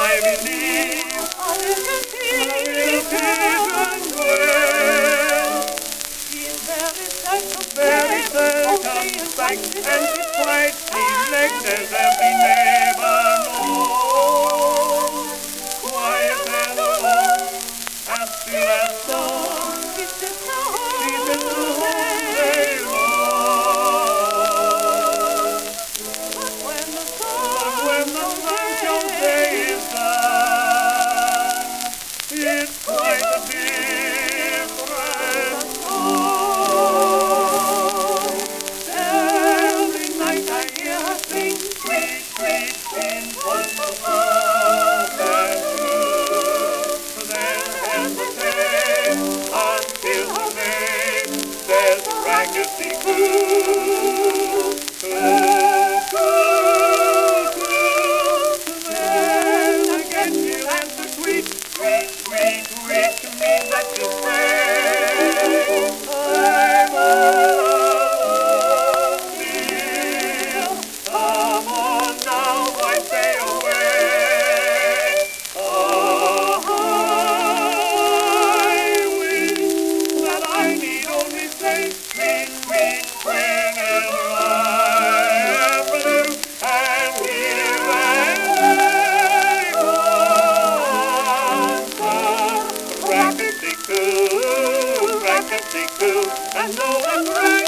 I believe a little pigeon will. She's very certain, Very certain fact, and she's quite elected as we never know. Quiet and alone, as still as stone, she's just she's been so all day long. But when the But when the sun sun comes day is done, it's quite a different song. Every night I hear her sing, sweet, sweet, in front of love and blue. Then hesitate until her name says Raggedy-Goo. Then again she'll answer sweet, sweet, sweet, which means that she'll say, I'm alone still. Come on now, why stay away? I wish that I need only say, sweet, sweet, whenever I am blue, and here and there answer, Raggedy-Goo, Raggedy-Goo, and no one